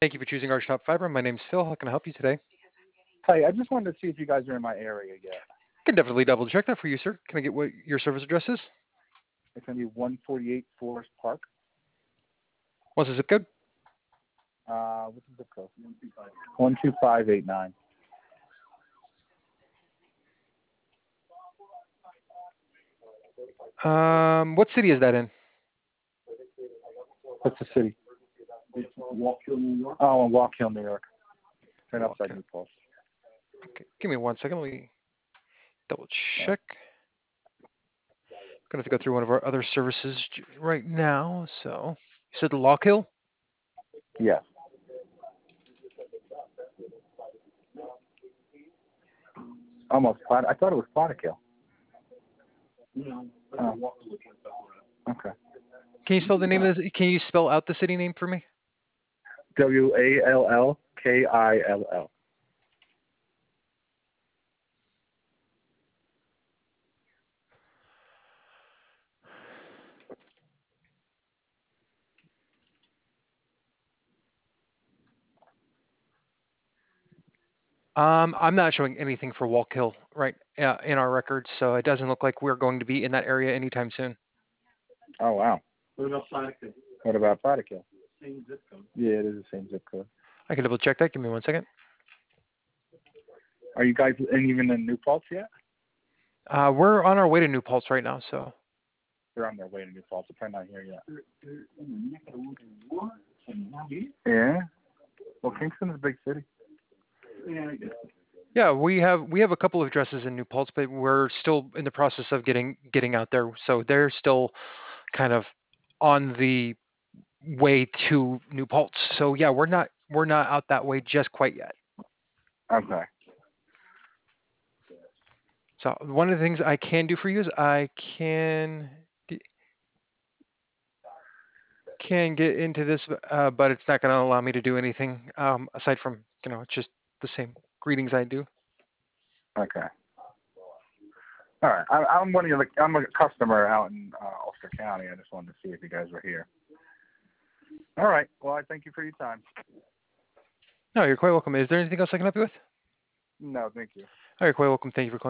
Thank you for choosing Arch Top Fiber. My name's Phil. How can I help you today? Hi, I just wanted to see if you guys are in my area yet. I can definitely double check that for you, sir. Can I get what your service address is? It's going to be 148 Forest Park. What's the zip code? What's the zip code? 12589. What city is that in? What's the city? It's Walk Hill, New York. Oh, in Walk Hill, New York. Right outside New Paltz. Okay, give me 1 second. Let me double check. I'm gonna have to go through one of our other services right now. So you said the Lock Hill? Yes. Almost Plat. I thought it was Plattekill. No. Oh. Okay. Can you spell the name of this? Can you spell out the city name for me? Wallkill. I'm not showing anything for Walk Hill right in our records, so it doesn't look like we're going to be in that area anytime soon. Oh, wow. What about Plattekill? What about Plattekill? Same zip code. Yeah, it is the same zip code. I can double check that. Give me 1 second. Are you guys even in New Paltz yet? We're on our way to New Paltz right now, so. They're on their way to New Paltz. They're probably not here yet. Yeah. Well, Kingston is a big city. Yeah, we have a couple of addresses in New Paltz, but we're still in the process of getting out there. So they're still kind of on the way to New Paltz. So yeah, we're not out that way just quite yet. Okay. So one of the things I can do for you is I can get into this, but it's not going to allow me to do anything aside from it's just the same greetings I do. Okay. All right. I'm I'm a customer out in Ulster County. I just wanted to see if you guys were here. All right. Well, I thank you for your time. No, you're quite welcome. Is there anything else I can help you with? No, thank you. Oh, you're quite welcome. Thank you for calling.